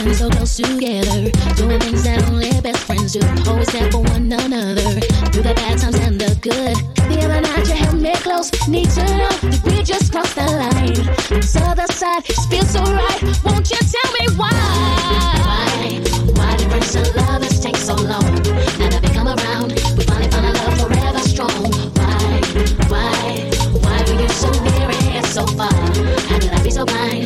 been so close together, doing things that only best friends do. Always there for one another, through the bad times and the good. The other night you held me close, need to know that we just crossed the line. This other side feels so right, won't you tell me why? Why did friends and lovers take so long? Now that they come around, we finally found our love forever strong. Why were you so near and yet so far? How could I be so blind?